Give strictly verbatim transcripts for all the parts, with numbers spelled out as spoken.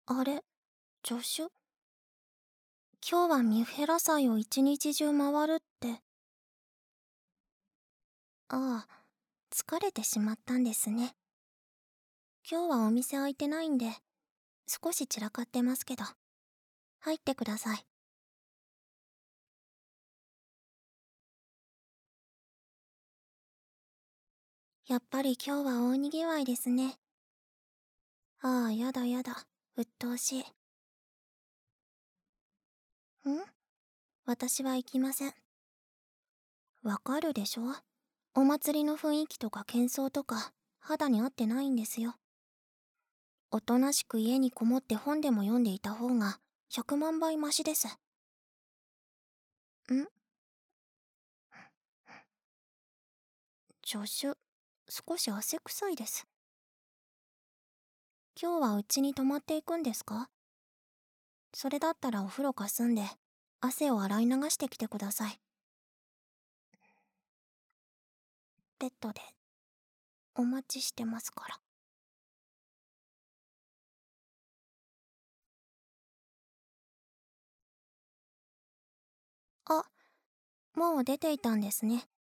あれ、助手？今日はミュフェラ祭を一日中回るって。ああ、疲れてしまったんですね。今日はお店開いてないんで、少し散らかってますけど。入ってください。やっぱり今日は大にぎわいですね。ああ、やだやだ。鬱陶しい。ん？私は行きません。わかるでしょ？お祭りの雰囲気とか喧騒とか、肌に合ってないんですよ。おとなしく家にこもって本でも読んでいた方が、ひゃくまんばいマシです。ん？助手、少し汗臭いです。今日はうちに泊まっていくんですか？それだったらお風呂かすんで、汗を洗い流してきてください。ベッドで、お待ちしてますから。あ、もう出ていたんですね。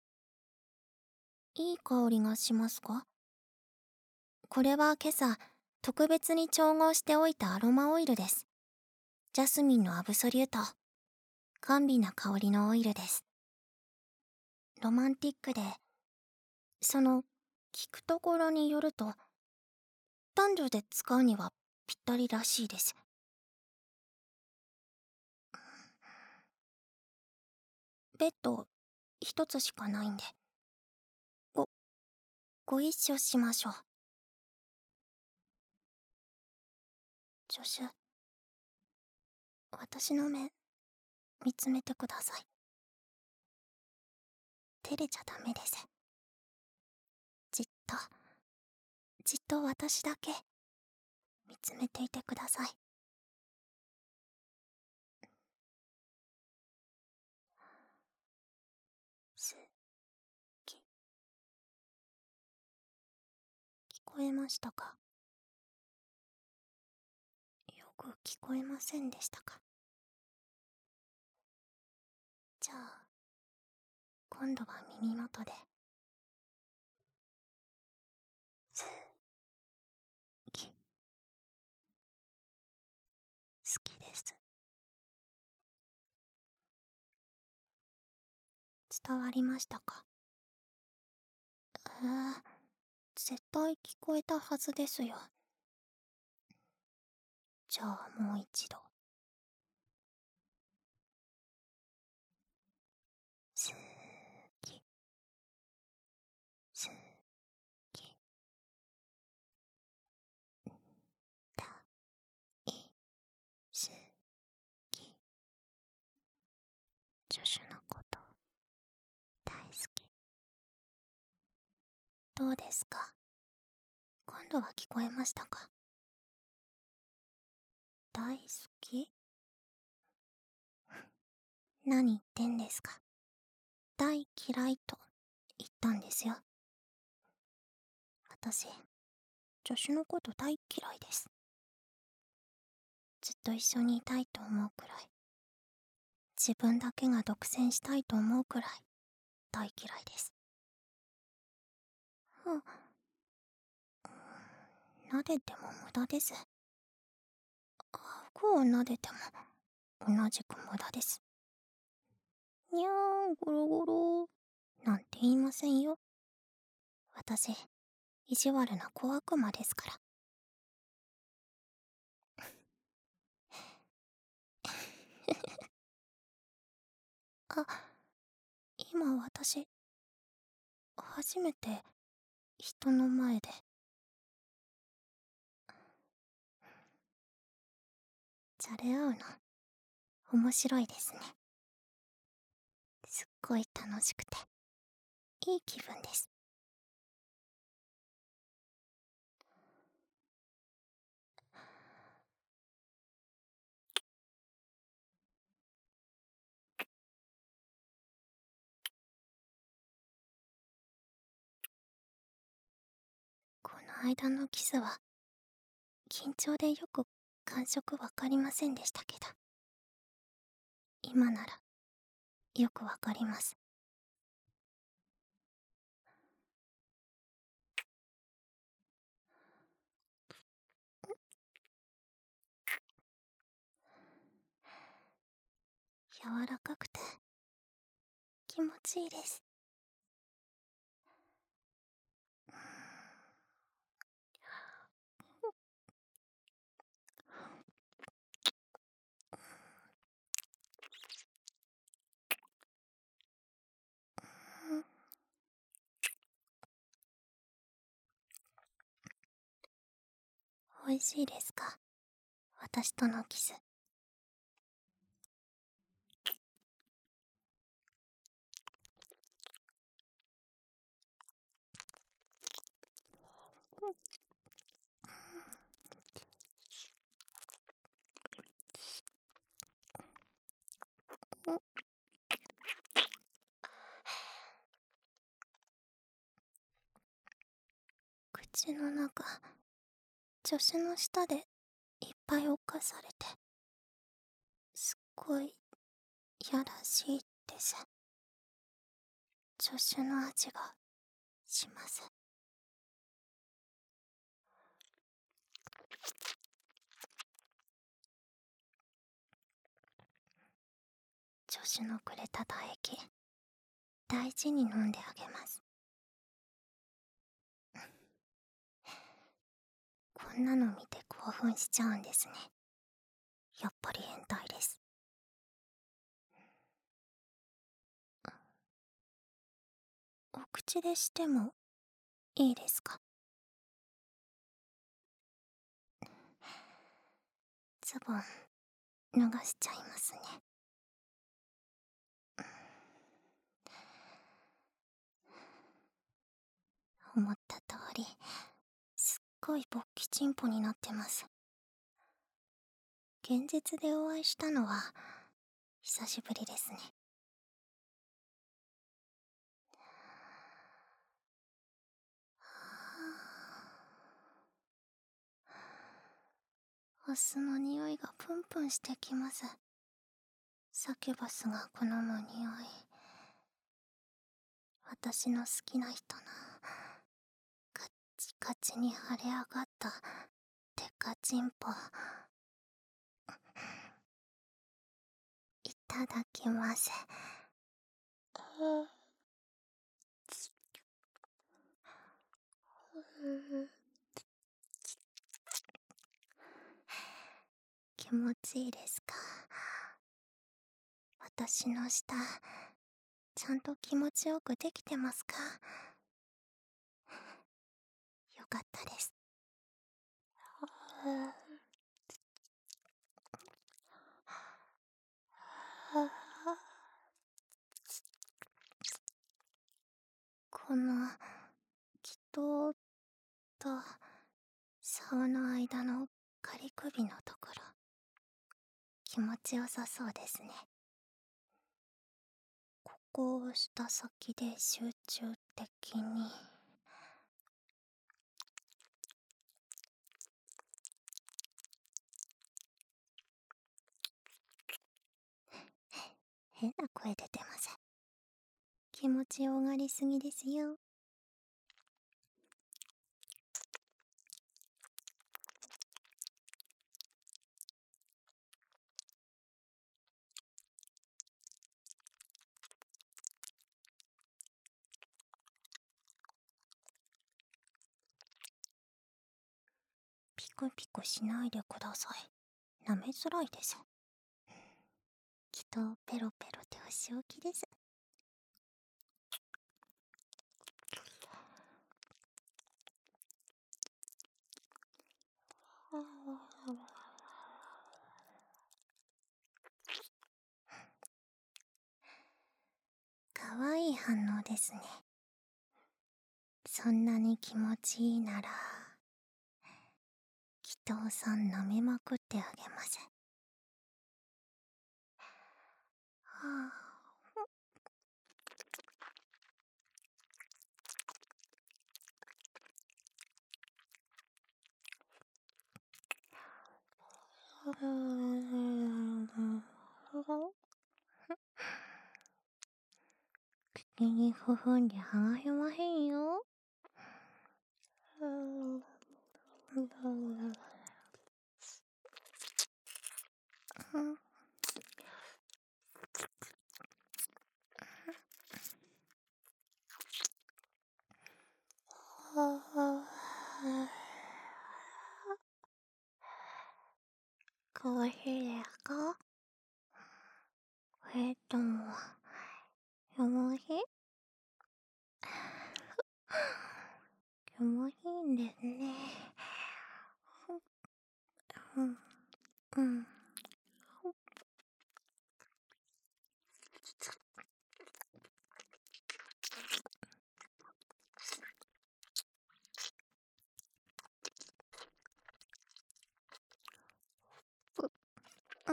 いい香りがしますか？これは今朝、特別に調合しておいたアロマオイルです。ジャスミンのアブソリュート。甘美な香りのオイルです。ロマンティックで、その、聞くところによると、男女で使うにはぴったりらしいです。ベッド、一つしかないんで。ご、ご一緒しましょう。助手、私の目、見つめてください。照れちゃダメです。じっと、じっと私だけ、見つめていてください。す、き、聞こえましたか？よく聞こえませんでしたか？じゃあ、今度は耳元で。す、き、好きです。伝わりましたか？えー、絶対聞こえたはずですよ。じゃあもう一度。すき、すき、だいすき。助手のこと大好き。どうですか？今度は聞こえましたか？大好き？何言ってんですか？大嫌いと言ったんですよ。私、助手のこと大嫌いです。ずっと一緒にいたいと思うくらい、自分だけが独占したいと思うくらい大嫌いです。うん。撫でても無駄です。顎を撫でても同じく無駄です。にゃーん、ゴロゴロなんて言いませんよ。私、意地悪な小悪魔ですから。あ、今私、初めて人の前で。じゃれ合うの、面白いですね。すっごい楽しくて、いい気分です。この間のキスは、緊張でよく感触わかりませんでしたけど、今ならよくわかります。柔らかくて気持ちいいです。美味しいですか、私とのキス。口の中、助手の下でいっぱい侵されて、すっごいやらしいです。助手の味がします。助手のくれた唾液、大事に飲んであげます。こんなの見て興奮しちゃうんですね。やっぱり変態です。お口でしてもいいですか？ズボン脱がしちゃいますね。思った通り、すっごい勃起チンポになってます。現実でお会いしたのは久しぶりですね。オスの匂いがプンプンしてきます。サキュバスが好む匂い。私の好きな人のカッチカチに腫れ上がったデカチンポ。いただきます。気持ちいいですか？私の舌、ちゃんと気持ちよくできてますか？よかったです。この気筒と竿の間の仮首のところ、気持ちよさそうですね。ここを押した先で集中的に。変な声出てます。気持ちよがりすぎですよ。ピクピクしないでください。舐めづらいです。きっとペロペロでお仕置きです。かわいい反応ですね。そんなに気持ちいいなら、祈祷さん舐めまくってあげます。はあ、 口に踏んで剥がせませんよ。コーヒーですか？えっと、よもぎ？よもぎんですね。うん、うん。うん。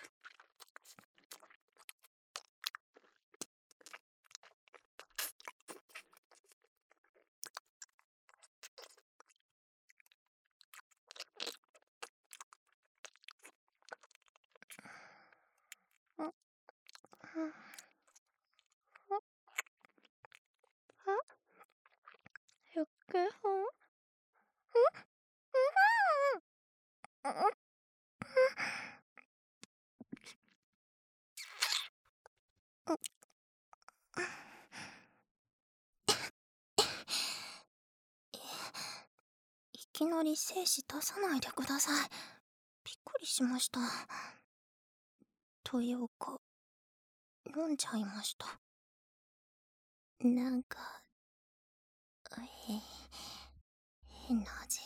よっけほん？いきなり精子出さないでください。びっくりしました。というか、飲んじゃいました。なんか、へ、変な味。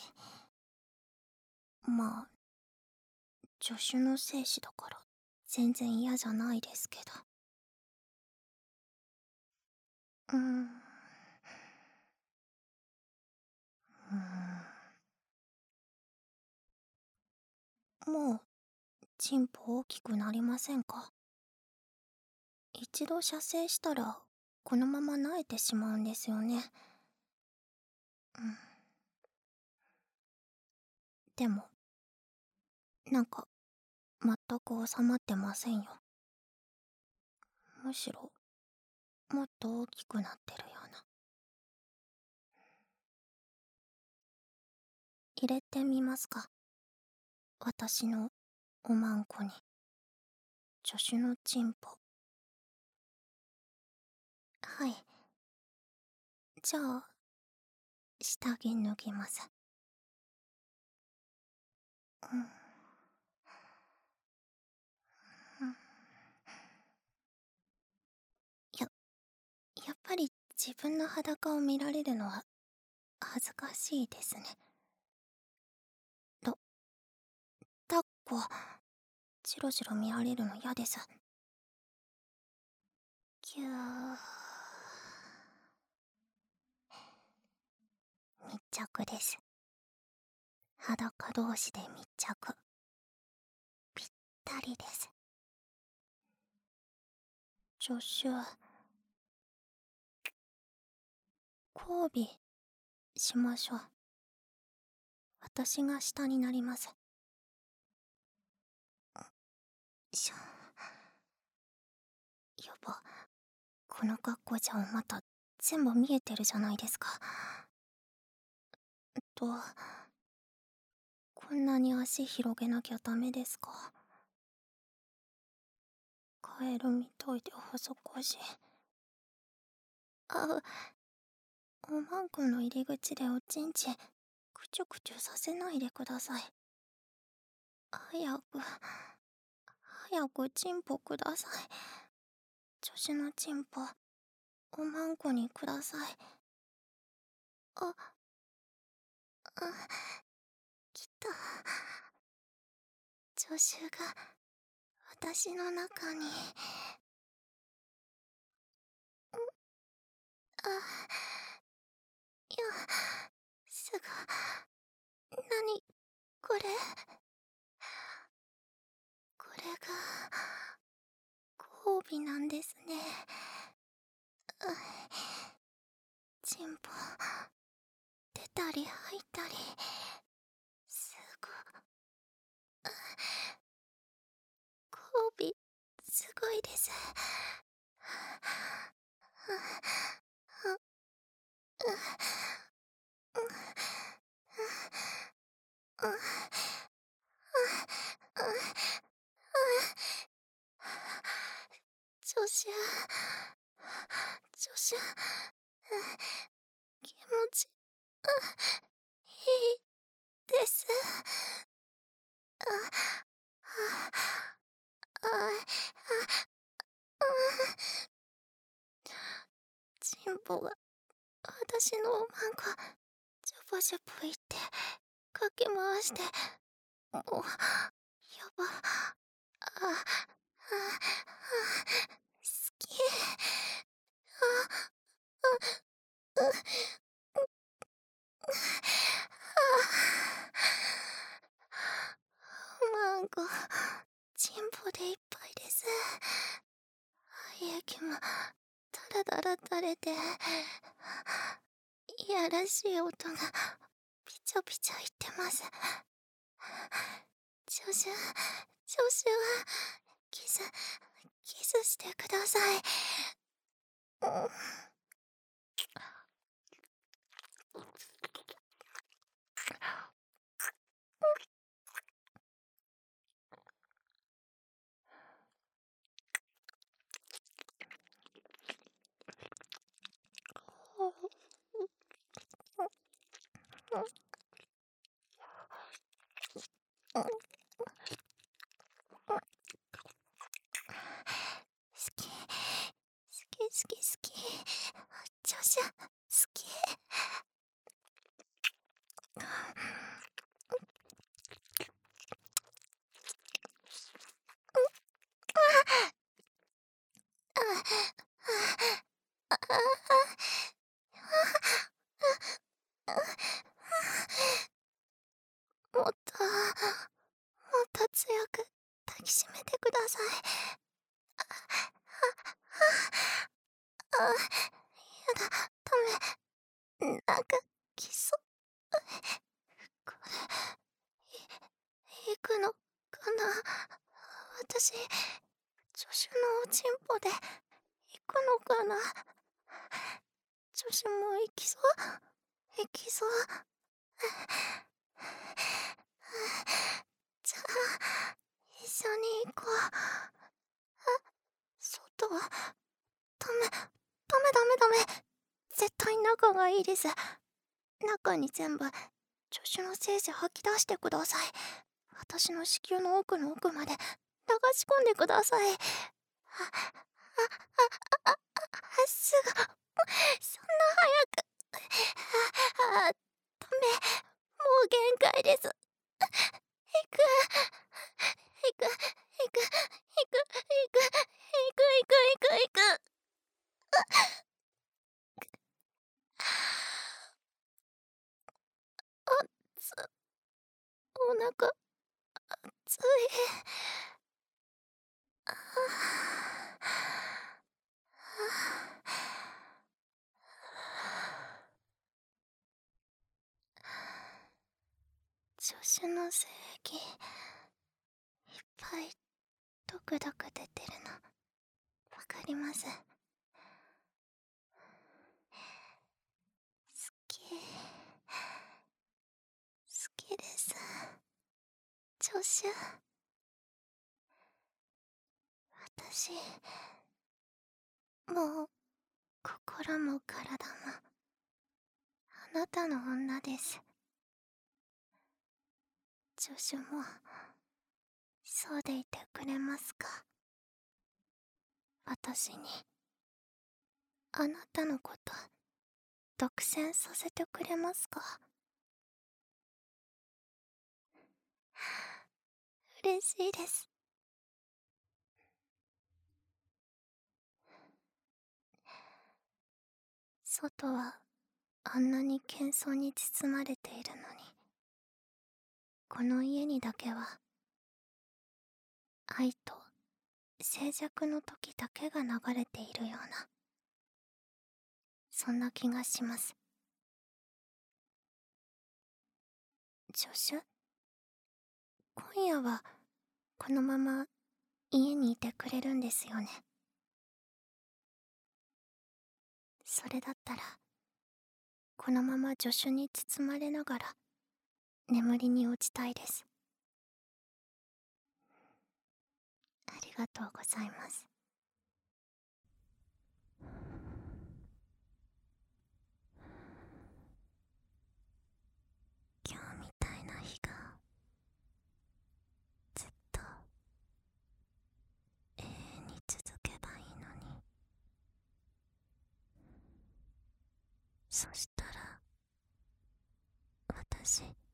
まあ、助手の精子だから全然嫌じゃないですけど。うーん。うーん。もう、チンポ大きくなりませんか？一度射精したら、このまま萎えてしまうんですよね。うん。でも、なんか、全く収まってませんよ。むしろ、もっと大きくなってるような。入れてみますか？私のおまんこに。助手のチンポ。はい。じゃあ、下着脱ぎます。うん。うん。や、やっぱり自分の裸を見られるのは恥ずかしいですね。だ、だっこ、ジロジロ見られるの嫌です。ぎゅー。密着です。裸同士で密着。ぴったりです。助手、交尾しましょう。私が下になります。しょ。やば、この格好じゃまた全部見えてるじゃないですか。と、こんなに足広げなきゃダメですか？カエルみたいで恥ずかしい。あ、おまんこの入り口でおちんちんくちゅくちゅさせないでください。早く、早くチンポください。助手のチンポ、おまんこにください。あ、あ、来た。助手が私の中に。あ、いや、すぐ。なに、これ。これが、交尾なんですね。チンポ、出たり入ったり。すぐ。 褒美すごいです。助手助手気持ちいいです。ああチンポが私のおまんこジャバジャバ言ってかき回して、もうやば。ああ好き。あうマンゴチンポでいっぱいです。胃液もダラダラ垂れて、いやらしい音がピチャピチャいってます。ジョシュジョシュキスキスしてください。うん好き好き好き好きジョシュ好き。もっともっと強く抱きしめてください。あやだダメなんかキスこれい行くのかな。私助手のおちんぽで行くのかな。助手も行きそう行きそう。じゃあ一緒に行こう。外はダメダメダメダメ絶対仲がいいです。中に全部助手の精子吐き出してください。私の子宮の奥の奥まで流し込んでください。あ、あ、あ、あ、あ、すぐ、そんな早く。あ、あ、ダメ、もう限界です。行く、行く、行く、行く、行く、行く、行く、行く、行く。あつ、お腹、つい。助手の精液いっぱいドクドク出てるのわかります。好き好きです。助手私もう心も体もあなたの女です。助手もそうでいてくれますか。私にあなたのこと独占させてくれますか。嬉しいです。外はあんなに喧騒に包まれているのに、この家にだけは愛と静寂の時だけが流れているような、そんな気がします。助手今夜はこのまま家にいてくれるんですよね。それだったらこのまま助手に包まれながら眠りに落ちたいです。ありがとうございます。今日みたいな日がずっと永遠に続けばいいのに。そしたら私